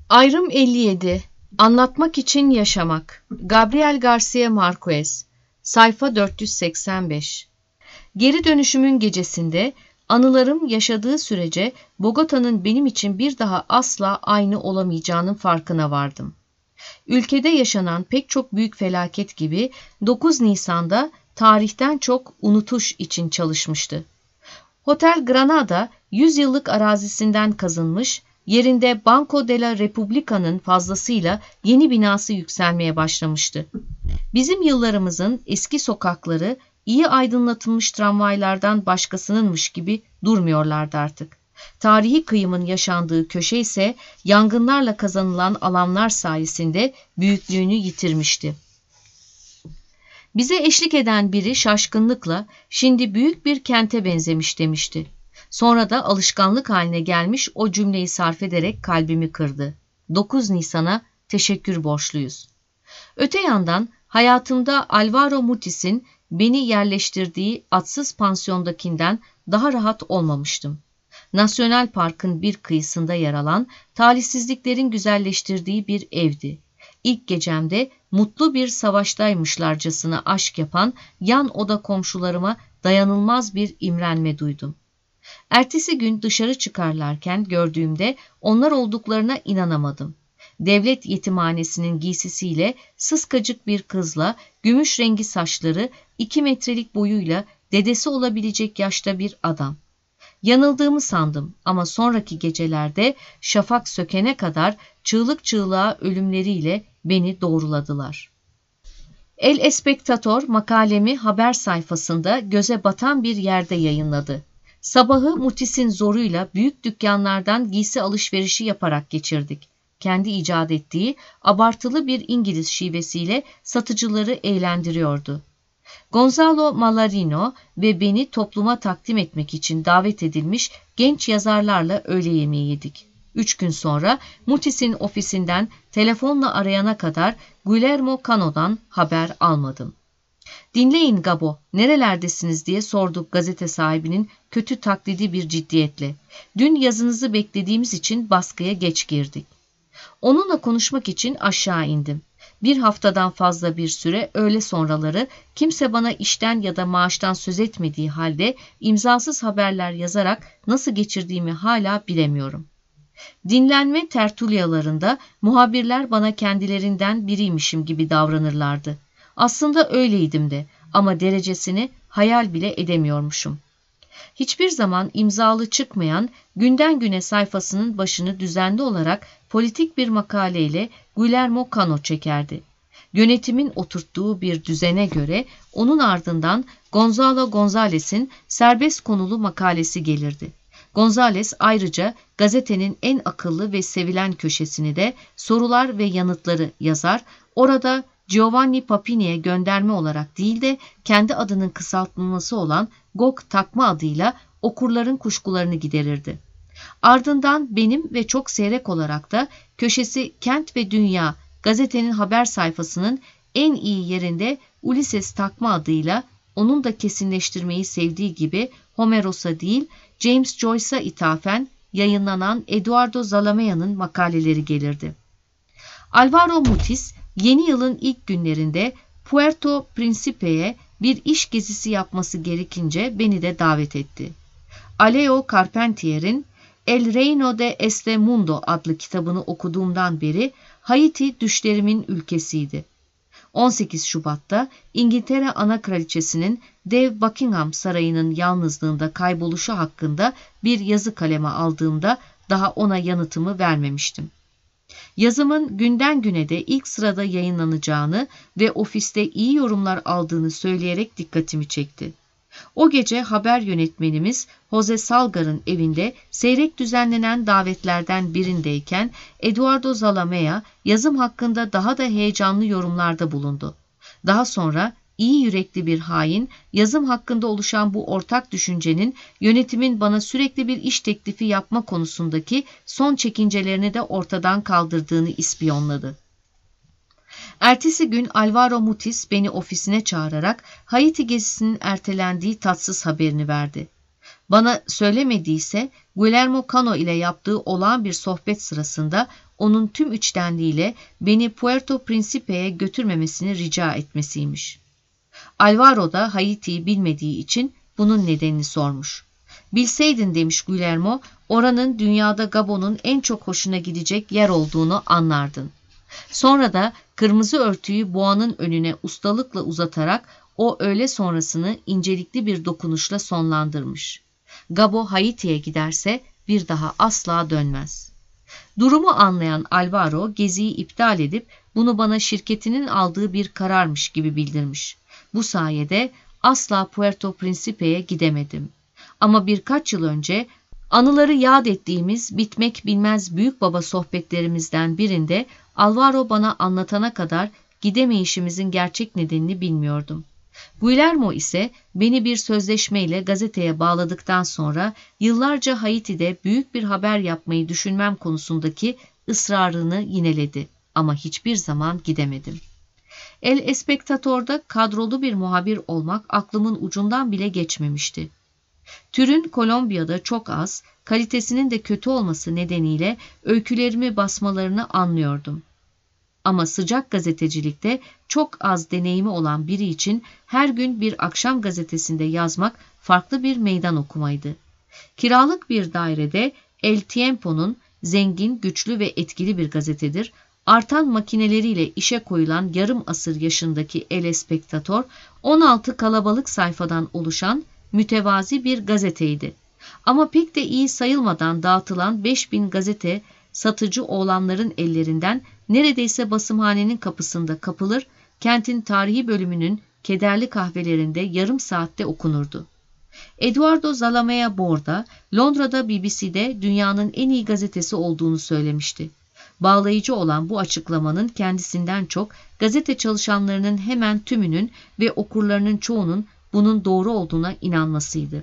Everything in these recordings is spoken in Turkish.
Ayrım 57. Anlatmak için yaşamak. Gabriel Garcia Marquez. Sayfa 485. Geri dönüşümün gecesinde anılarım yaşadığı sürece Bogota'nın benim için bir daha asla aynı olamayacağının farkına vardım. Ülkede yaşanan pek çok büyük felaket gibi 9 Nisan'da tarihten çok unutuş için çalışmıştı. Hotel Granada 100 yıllık arazisinden kazınmış, yerinde Banco de la Republica'nın fazlasıyla yeni binası yükselmeye başlamıştı. Bizim yıllarımızın eski sokakları iyi aydınlatılmış tramvaylardan başkasınınmış gibi durmuyorlardı artık. Tarihi kıyımın yaşandığı köşe ise yangınlarla kazanılan alanlar sayesinde büyüklüğünü yitirmişti. Bize eşlik eden biri şaşkınlıkla "Şimdi büyük bir kente benzemiş" demişti. Sonra da alışkanlık haline gelmiş o cümleyi sarf ederek kalbimi kırdı. 9 Nisan'a teşekkür borçluyuz. Öte yandan hayatımda Alvaro Mutis'in beni yerleştirdiği atsız pansiyondakinden daha rahat olmamıştım. Nasyonal Park'ın bir kıyısında yer alan, talihsizliklerin güzelleştirdiği bir evdi. İlk gecemde mutlu bir savaştaymışlarcasına aşk yapan yan oda komşularıma dayanılmaz bir imrenme duydum. Ertesi gün dışarı çıkarlarken gördüğümde onlar olduklarına inanamadım. Devlet yetimhanesinin giysisiyle sıskacık bir kızla, gümüş rengi saçları, 2 metrelik boyuyla dedesi olabilecek yaşta bir adam. Yanıldığımı sandım ama sonraki gecelerde şafak sökene kadar çığlık çığlığa ölümleriyle beni doğruladılar. El Espectador makalemi haber sayfasında göze batan bir yerde yayınladı. Sabahı Mutis'in zoruyla büyük dükkanlardan giysi alışverişi yaparak geçirdik. Kendi icat ettiği abartılı bir İngiliz şivesiyle satıcıları eğlendiriyordu. Gonzalo Mallarino ve beni topluma takdim etmek için davet edilmiş genç yazarlarla öğle yemeği yedik. 3 gün sonra Mutis'in ofisinden telefonla arayana kadar Guillermo Cano'dan haber almadım. "Dinleyin Gabo, nerelerdesiniz?" diye sorduk gazete sahibinin kötü taklidi bir ciddiyetle. "Dün yazınızı beklediğimiz için baskıya geç girdik." Onunla konuşmak için aşağı indim. Bir haftadan fazla bir süre öğle sonraları kimse bana işten ya da maaştan söz etmediği halde imzasız haberler yazarak nasıl geçirdiğimi hala bilemiyorum. Dinlenme tertulyalarında muhabirler bana kendilerinden biriymişim gibi davranırlardı. Aslında öyleydim de ama derecesini hayal bile edemiyormuşum. Hiçbir zaman imzalı çıkmayan Günden Güne sayfasının başını düzenli olarak politik bir makaleyle Guillermo Cano çekerdi. Yönetimin oturttuğu bir düzene göre onun ardından Gonzalo Gonzalez'in serbest konulu makalesi gelirdi. Gonzalez ayrıca gazetenin en akıllı ve sevilen köşesini de sorular ve yanıtları yazar, orada Giovanni Papini'ye gönderme olarak değil de kendi adının kısaltılması olan GOG takma adıyla okurların kuşkularını giderirdi. Ardından benim ve çok seyrek olarak da köşesi Kent ve Dünya gazetenin haber sayfasının en iyi yerinde Ulysses takma adıyla onun da kesinleştirmeyi sevdiği gibi Homeros'a değil James Joyce'a ithafen yayınlanan Eduardo Zalameya'nın makaleleri gelirdi. Alvaro Mutis yeni yılın ilk günlerinde Puerto Príncipe'ye bir iş gezisi yapması gerekince beni de davet etti. Alejo Carpentier'in El Reino de este Mundo adlı kitabını okuduğumdan beri Haiti düşlerimin ülkesiydi. 18 Şubat'ta İngiltere Ana Kraliçesi'nin dev Buckingham Sarayı'nın yalnızlığında kayboluşu hakkında bir yazı kaleme aldığımda daha ona yanıtımı vermemiştim. Yazımın Günden Güne de ilk sırada yayınlanacağını ve ofiste iyi yorumlar aldığını söyleyerek dikkatimi çekti. O gece haber yönetmenimiz Jose Salgar'ın evinde seyrek düzenlenen davetlerden birindeyken Eduardo Zalamea yazım hakkında daha da heyecanlı yorumlarda bulundu. Daha sonra iyi yürekli bir hain yazım hakkında oluşan bu ortak düşüncenin yönetimin bana sürekli bir iş teklifi yapma konusundaki son çekincelerini de ortadan kaldırdığını ispiyonladı. Ertesi gün Alvaro Mutis beni ofisine çağırarak Haiti gezisinin ertelendiği tatsız haberini verdi. Bana söylemediyse Guillermo Cano ile yaptığı olağan bir sohbet sırasında onun tüm içtenliğiyle beni Puerto Príncipe'ye götürmemesini rica etmesiymiş. Alvaro da Haiti'yi bilmediği için bunun nedenini sormuş. Bilseydin demiş Guillermo, oranın dünyada Gabon'un en çok hoşuna gidecek yer olduğunu anlardın. Sonra da kırmızı örtüyü boğanın önüne ustalıkla uzatarak o öğle sonrasını incelikli bir dokunuşla sonlandırmış. Gabo Haiti'ye giderse bir daha asla dönmez. Durumu anlayan Alvaro geziyi iptal edip bunu bana şirketinin aldığı bir kararmış gibi bildirmiş. Bu sayede asla Puerto Príncipe'ye gidemedim. Ama birkaç yıl önce anıları yad ettiğimiz bitmek bilmez büyükbaba sohbetlerimizden birinde Alvaro bana anlatana kadar gidemeyişimizin gerçek nedenini bilmiyordum. Guillermo ise beni bir sözleşmeyle gazeteye bağladıktan sonra yıllarca Haiti'de büyük bir haber yapmayı düşünmem konusundaki ısrarını yineledi ama hiçbir zaman gidemedim. El Espectador'da kadrolu bir muhabir olmak aklımın ucundan bile geçmemişti. Türün Kolombiya'da çok az, kalitesinin de kötü olması nedeniyle öykülerimi basmalarını anlıyordum. Ama sıcak gazetecilikte çok az deneyimi olan biri için her gün bir akşam gazetesinde yazmak farklı bir meydan okumaydı. Kiralık bir dairede El Tiempo'nun zengin, güçlü ve etkili bir gazetedir. Artan makineleriyle işe koyulan yarım asır yaşındaki El Espectador, 16 kalabalık sayfadan oluşan mütevazi bir gazeteydi. Ama pek de iyi sayılmadan dağıtılan 5000 gazete satıcı oğlanların ellerinden neredeyse basımhanenin kapısında kapılır, kentin tarihi bölümünün kederli kahvelerinde yarım saatte okunurdu. Eduardo Zalamea Borda, Londra'da BBC'de dünyanın en iyi gazetesi olduğunu söylemişti. Bağlayıcı olan bu açıklamanın kendisinden çok gazete çalışanlarının hemen tümünün ve okurlarının çoğunun bunun doğru olduğuna inanmasıydı.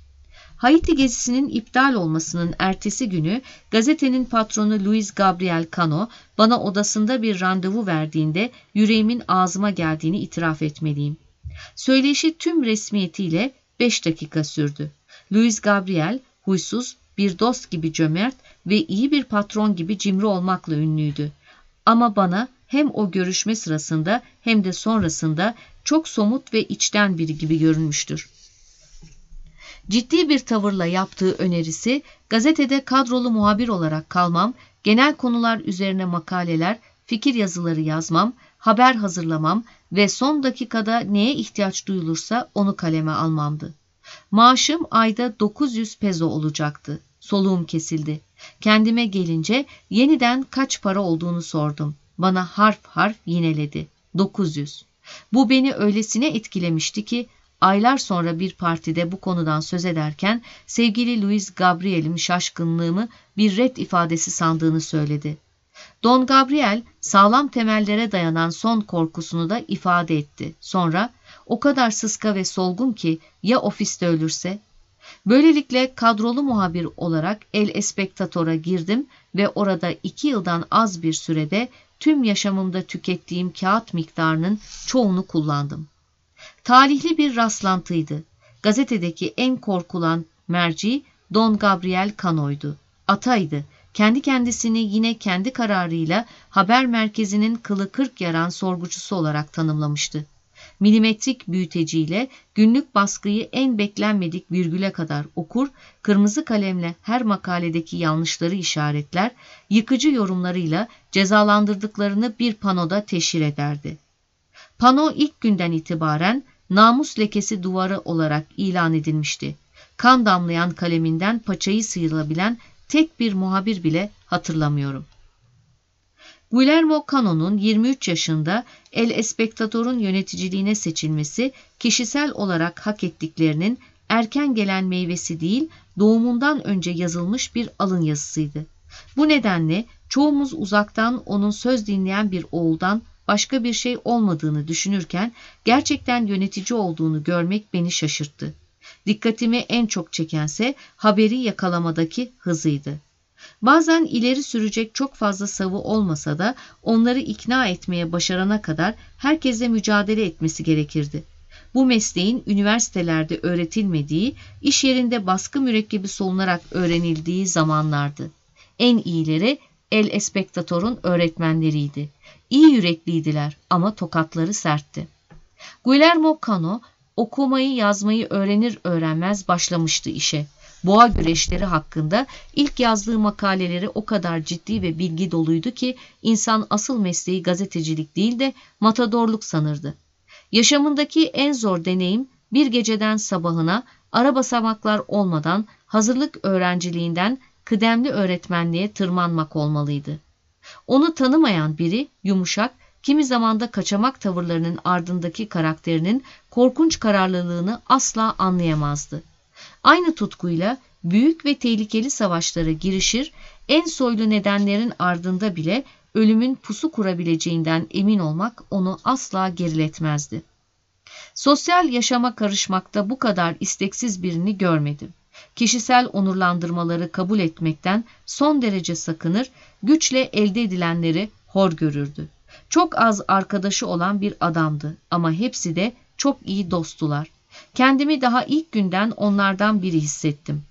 Haiti gezisinin iptal olmasının ertesi günü gazetenin patronu Luis Gabriel Cano bana odasında bir randevu verdiğinde yüreğimin ağzıma geldiğini itiraf etmeliyim. Söyleşi tüm resmiyetiyle 5 dakika sürdü. Luis Gabriel huysuz, bir dost gibi cömert ve iyi bir patron gibi cimri olmakla ünlüydü. Ama bana hem o görüşme sırasında hem de sonrasında çok somut ve içten biri gibi görünmüştür. Ciddi bir tavırla yaptığı önerisi, gazetede kadrolu muhabir olarak kalmam, genel konular üzerine makaleler, fikir yazıları yazmam, haber hazırlamam ve son dakikada neye ihtiyaç duyulursa onu kaleme almamdı. Maaşım ayda 900 peso olacaktı. Soluğum kesildi. Kendime gelince yeniden kaç para olduğunu sordum. Bana harf harf yineledi. 900. Bu beni öylesine etkilemişti ki aylar sonra bir partide bu konudan söz ederken sevgili Luis Gabriel'im şaşkınlığımı bir ret ifadesi sandığını söyledi. Don Gabriel sağlam temellere dayanan son korkusunu da ifade etti. Sonra o kadar sıska ve solgun ki ya ofiste ölürse? Böylelikle kadrolu muhabir olarak El Espectador'a girdim ve orada 2 yıldan az bir sürede tüm yaşamımda tükettiğim kağıt miktarının çoğunu kullandım. Talihli bir rastlantıydı. Gazetedeki en korkulan merci Don Gabriel Cano'ydu. Ataydı. Kendi kendisini yine kendi kararıyla haber merkezinin kılı kırk yaran sorgucusu olarak tanımlamıştı. Milimetrik büyüteciyle günlük baskıyı en beklenmedik virgüle kadar okur, kırmızı kalemle her makaledeki yanlışları işaretler, yıkıcı yorumlarıyla cezalandırdıklarını bir panoda teşhir ederdi. Pano ilk günden itibaren namus lekesi duvarı olarak ilan edilmişti. Kan damlayan kaleminden paçayı sıyrılabilen tek bir muhabir bile hatırlamıyorum. Guillermo Cano'nun 23 yaşında El Espectador'un yöneticiliğine seçilmesi kişisel olarak hak ettiklerinin erken gelen meyvesi değil, doğumundan önce yazılmış bir alın yazısıydı. Bu nedenle çoğumuz uzaktan onun söz dinleyen bir oğuldan başka bir şey olmadığını düşünürken gerçekten yönetici olduğunu görmek beni şaşırttı. Dikkatimi en çok çekense haberi yakalamadaki hızıydı. Bazen ileri sürecek çok fazla savı olmasa da onları ikna etmeye başarana kadar herkesle mücadele etmesi gerekirdi. Bu mesleğin üniversitelerde öğretilmediği, iş yerinde baskı mürekkebi solunarak öğrenildiği zamanlardı. En iyileri El Espectador'un öğretmenleriydi. İyi yürekliydiler ama tokatları sertti. Guillermo Cano okumayı yazmayı öğrenir öğrenmez başlamıştı işe. Boğa güreşleri hakkında ilk yazdığı makaleleri o kadar ciddi ve bilgi doluydu ki insan asıl mesleği gazetecilik değil de matadorluk sanırdı. Yaşamındaki en zor deneyim bir geceden sabahına ara basamaklar olmadan hazırlık öğrenciliğinden kıdemli öğretmenliğe tırmanmak olmalıydı. Onu tanımayan biri yumuşak, kimi zaman da kaçamak tavırlarının ardındaki karakterinin korkunç kararlılığını asla anlayamazdı. Aynı tutkuyla büyük ve tehlikeli savaşlara girişir, en soylu nedenlerin ardında bile ölümün pusu kurabileceğinden emin olmak onu asla geriletmezdi. Sosyal yaşama karışmakta bu kadar isteksiz birini görmedim. Kişisel onurlandırmaları kabul etmekten son derece sakınır, güçle elde edilenleri hor görürdü. Çok az arkadaşı olan bir adamdı ama hepsi de çok iyi dosttular. Kendimi daha ilk günden onlardan biri hissettim.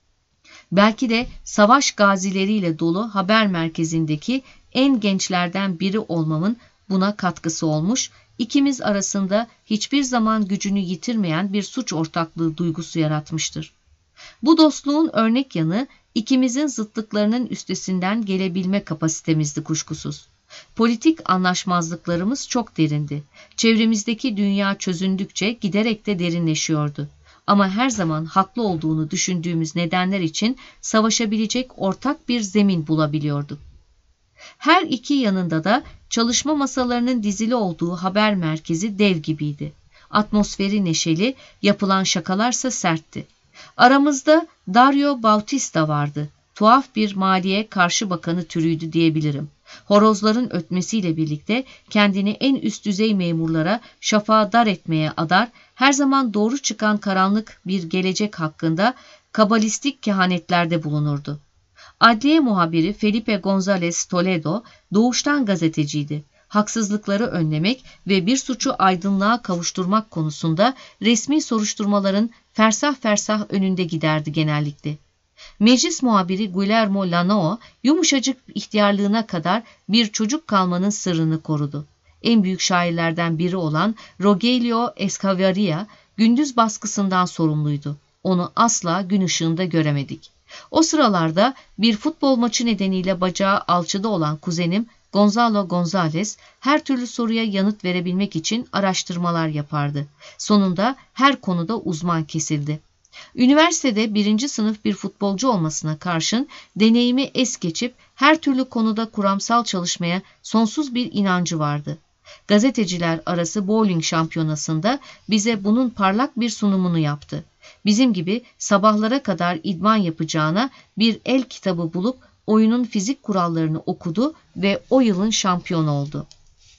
Belki de savaş gazileriyle dolu haber merkezindeki en gençlerden biri olmamın buna katkısı olmuş, ikimiz arasında hiçbir zaman gücünü yitirmeyen bir suç ortaklığı duygusu yaratmıştır. Bu dostluğun örnek yanı ikimizin zıtlıklarının üstesinden gelebilme kapasitemizdi kuşkusuz. Politik anlaşmazlıklarımız çok derindi. Çevremizdeki dünya çözündükçe giderek de derinleşiyordu. Ama her zaman haklı olduğunu düşündüğümüz nedenler için savaşabilecek ortak bir zemin bulabiliyorduk. Her iki yanında da çalışma masalarının dizili olduğu haber merkezi dev gibiydi. Atmosferi neşeli, yapılan şakalarsa sertti. Aramızda Dario Bautista vardı. Tuhaf bir maliye karşı bakanı türüydü diyebilirim. Horozların ötmesiyle birlikte kendini en üst düzey memurlara şafağı dar etmeye adar, her zaman doğru çıkan karanlık bir gelecek hakkında kabalistik kehanetlerde bulunurdu. Adliye muhabiri Felipe González Toledo doğuştan gazeteciydi. Haksızlıkları önlemek ve bir suçu aydınlığa kavuşturmak konusunda resmi soruşturmaların fersah fersah önünde giderdi genellikle. Meclis muhabiri Guillermo Lanao yumuşacık ihtiyarlığına kadar bir çocuk kalmanın sırrını korudu. En büyük şairlerden biri olan Rogelio Escavaria gündüz baskısından sorumluydu. Onu asla gün ışığında göremedik. O sıralarda bir futbol maçı nedeniyle bacağı alçıda olan kuzenim Gonzalo González her türlü soruya yanıt verebilmek için araştırmalar yapardı. Sonunda her konuda uzman kesildi. Üniversitede 1. sınıf bir futbolcu olmasına karşın deneyimi es geçip her türlü konuda kuramsal çalışmaya sonsuz bir inancı vardı. Gazeteciler arası bowling şampiyonasında bize bunun parlak bir sunumunu yaptı. Bizim gibi sabahlara kadar idman yapacağına bir el kitabı bulup oyunun fizik kurallarını okudu ve o yılın şampiyonu oldu.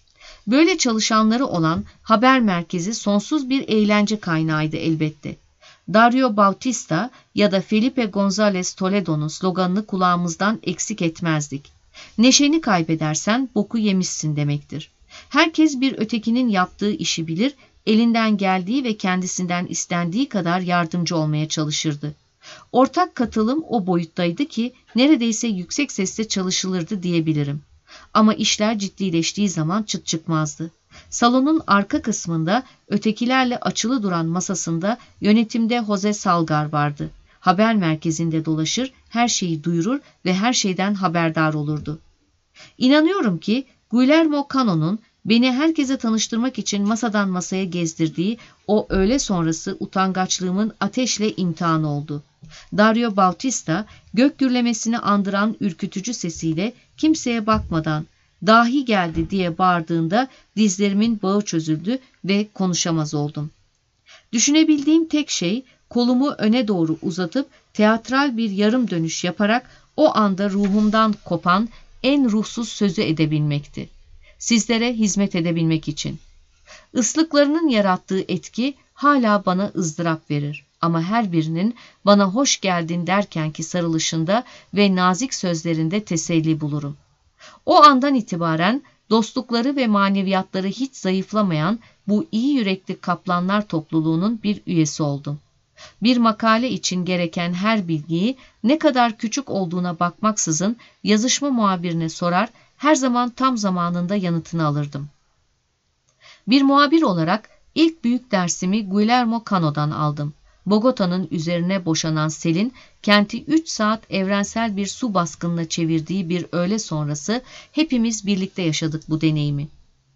Böyle çalışanları olan haber merkezi sonsuz bir eğlence kaynağıydı elbette. Dario Bautista ya da Felipe González Toledo'nun sloganını kulağımızdan eksik etmezdik. Neşeni kaybedersen boku yemişsin demektir. Herkes bir ötekinin yaptığı işi bilir, elinden geldiği ve kendisinden istendiği kadar yardımcı olmaya çalışırdı. Ortak katılım o boyuttaydı ki neredeyse yüksek sesle çalışılırdı diyebilirim. Ama işler ciddileştiği zaman çıt çıkmazdı. Salonun arka kısmında ötekilerle açılı duran masasında yönetimde Jose Salgar vardı. Haber merkezinde dolaşır, her şeyi duyurur ve her şeyden haberdar olurdu. İnanıyorum ki Guillermo Cano'nun beni herkese tanıştırmak için masadan masaya gezdirdiği o öğle sonrası utangaçlığımın ateşle imtihanı oldu. Dario Bautista gök gürlemesini andıran ürkütücü sesiyle kimseye bakmadan "Dahi geldi" diye bağırdığında dizlerimin bağı çözüldü ve konuşamaz oldum. Düşünebildiğim tek şey kolumu öne doğru uzatıp teatral bir yarım dönüş yaparak o anda ruhumdan kopan en ruhsuz sözü edebilmekti. Sizlere hizmet edebilmek için. Islıklarının yarattığı etki hala bana ızdırap verir. Ama her birinin bana hoş geldin derkenki sarılışında ve nazik sözlerinde teselli bulurum. O andan itibaren dostlukları ve maneviyatları hiç zayıflamayan bu iyi yürekli kaplanlar topluluğunun bir üyesi oldum. Bir makale için gereken her bilgiyi ne kadar küçük olduğuna bakmaksızın yazışma muhabirine sorar, her zaman tam zamanında yanıtını alırdım. Bir muhabir olarak ilk büyük dersimi Guillermo Cano'dan aldım. Bogota'nın üzerine boşanan selin, kenti 3 saat evrensel bir su baskınına çevirdiği bir öğle sonrası hepimiz birlikte yaşadık bu deneyimi.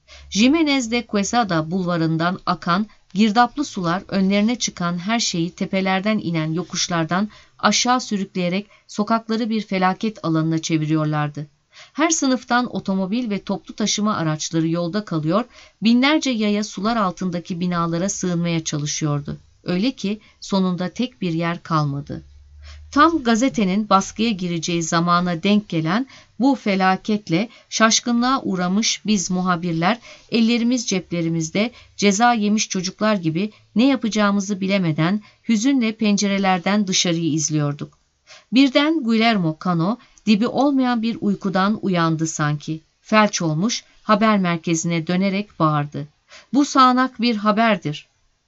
Jiménez de Quesada bulvarından akan girdaplı sular önlerine çıkan her şeyi tepelerden inen yokuşlardan aşağı sürükleyerek sokakları bir felaket alanına çeviriyorlardı. Her sınıftan otomobil ve toplu taşıma araçları yolda kalıyor, binlerce yaya sular altındaki binalara sığınmaya çalışıyordu. Öyle ki sonunda tek bir yer kalmadı. Tam gazetenin baskıya gireceği zamana denk gelen bu felaketle şaşkınlığa uğramış biz muhabirler, ellerimiz ceplerimizde ceza yemiş çocuklar gibi ne yapacağımızı bilemeden hüzünle pencerelerden dışarıyı izliyorduk. Birden Guillermo Cano dibi olmayan bir uykudan uyandı sanki. Felç olmuş, haber merkezine dönerek bağırdı. Bu sağanak bir haberdir.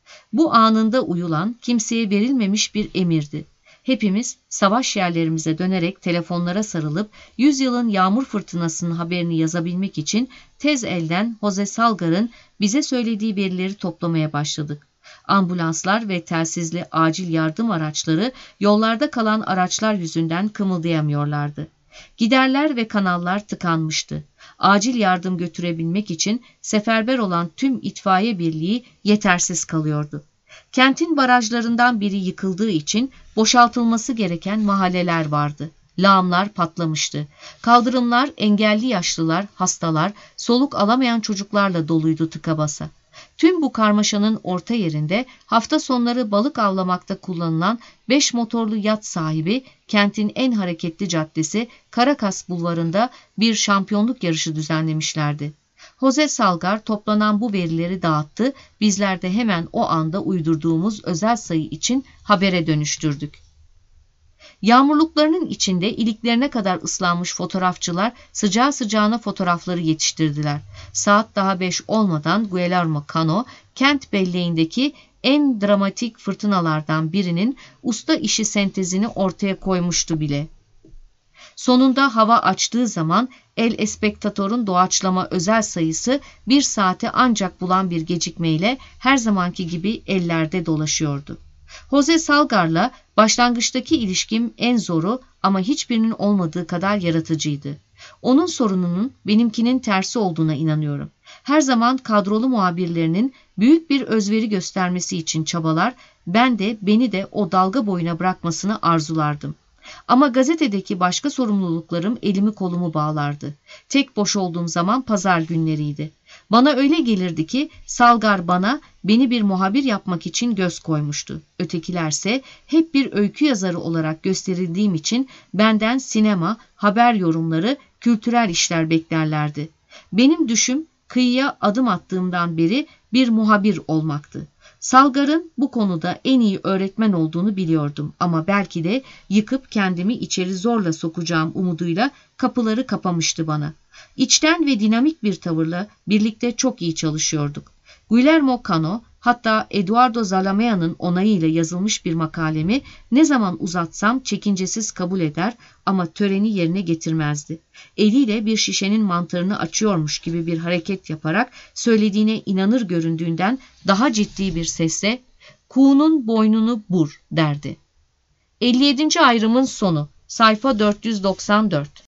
Bu anında uyulan, kimseye verilmemiş bir emirdi. Hepimiz savaş yerlerimize dönerek telefonlara sarılıp 100 yılın yağmur fırtınasının haberini yazabilmek için tez elden Jose Salgar'ın bize söylediği verileri toplamaya başladık. Ambulanslar ve telsizli acil yardım araçları yollarda kalan araçlar yüzünden kımıldayamıyorlardı. Giderler ve kanallar tıkanmıştı. Acil yardım götürebilmek için seferber olan tüm itfaiye birliği yetersiz kalıyordu. Kentin barajlarından biri yıkıldığı için boşaltılması gereken mahalleler vardı. Lağımlar patlamıştı. Kaldırımlar engelli yaşlılar, hastalar, soluk alamayan çocuklarla doluydu tıka basa. Tüm bu karmaşanın orta yerinde hafta sonları balık avlamakta kullanılan 5 motorlu yat sahibi kentin en hareketli caddesi Caracas bulvarında bir şampiyonluk yarışı düzenlemişlerdi. Jose Salgar toplanan bu verileri dağıttı, bizler de hemen o anda uydurduğumuz özel sayı için habere dönüştürdük. Yağmurluklarının içinde iliklerine kadar ıslanmış fotoğrafçılar sıcağı sıcağına fotoğrafları yetiştirdiler. Saat daha 5 olmadan Guillermo Cano, kent belleğindeki en dramatik fırtınalardan birinin usta işi sentezini ortaya koymuştu bile. Sonunda hava açtığı zaman El Espectador'un doğaçlama özel sayısı 1 saate ancak bulan bir gecikmeyle her zamanki gibi ellerde dolaşıyordu. Jose Salgar'la başlangıçtaki ilişkim en zoru ama hiçbirinin olmadığı kadar yaratıcıydı. Onun sorununun benimkinin tersi olduğuna inanıyorum. Her zaman kadrolu muhabirlerinin büyük bir özveri göstermesi için çabalar, ben de beni de o dalga boyuna bırakmasını arzulardım. Ama gazetedeki başka sorumluluklarım elimi kolumu bağlardı. Tek boş olduğum zaman pazar günleriydi. Bana öyle gelirdi ki Salgar beni bir muhabir yapmak için göz koymuştu. Ötekilerse hep bir öykü yazarı olarak gösterildiğim için benden sinema, haber yorumları, kültürel işler beklerlerdi. Benim düşüm kıyıya adım attığımdan beri bir muhabir olmaktı. Salgar'ın bu konuda en iyi öğretmen olduğunu biliyordum ama belki de yıkıp kendimi içeri zorla sokacağım umuduyla kapıları kapamıştı bana. İçten ve dinamik bir tavırla birlikte çok iyi çalışıyorduk. Guillermo Cano, hatta Eduardo Zalamea'nın onayıyla yazılmış bir makalemi ne zaman uzatsam çekincesiz kabul eder ama töreni yerine getirmezdi. Eliyle bir şişenin mantarını açıyormuş gibi bir hareket yaparak söylediğine inanır göründüğünden daha ciddi bir sesle "Kuğunun boynunu bur" derdi. 57. ayrımın sonu. Sayfa 494.